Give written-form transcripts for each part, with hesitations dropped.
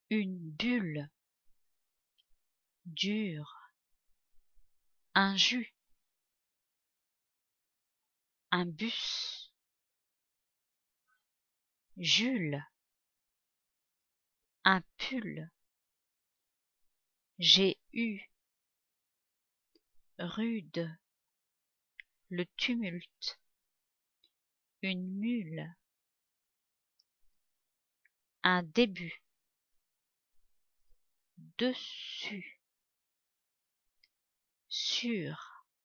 une bulle, dur, un jus, un bus, Jules, un pull, j'ai eu, rude, le tumulte, une mule, un début, dessus, sur,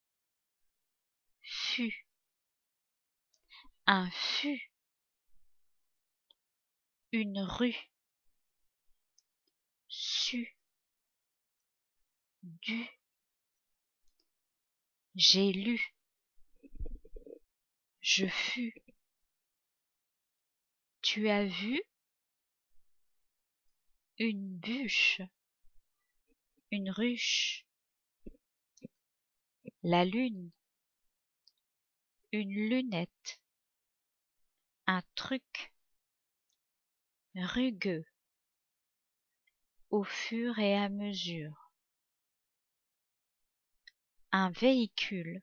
fut, un fût, une rue, su, du, j'ai lu, je fus, tu as vu, une bûche, une ruche, la lune, une lunette, un truc, rugueux, au fur et à mesure, un véhicule,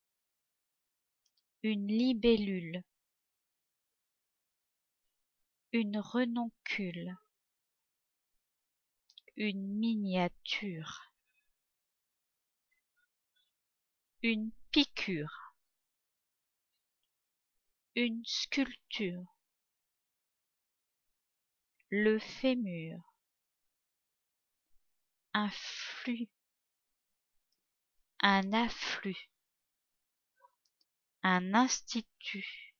une libellule, une renoncule, une miniature, une piqûre, une sculpture, le fémur, un flux, un afflux, un institut,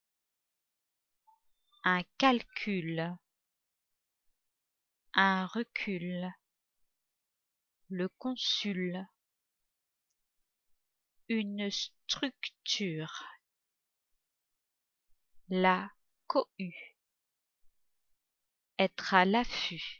un calcul, un recul, le consul, une structure, la cohue, être à l'affût.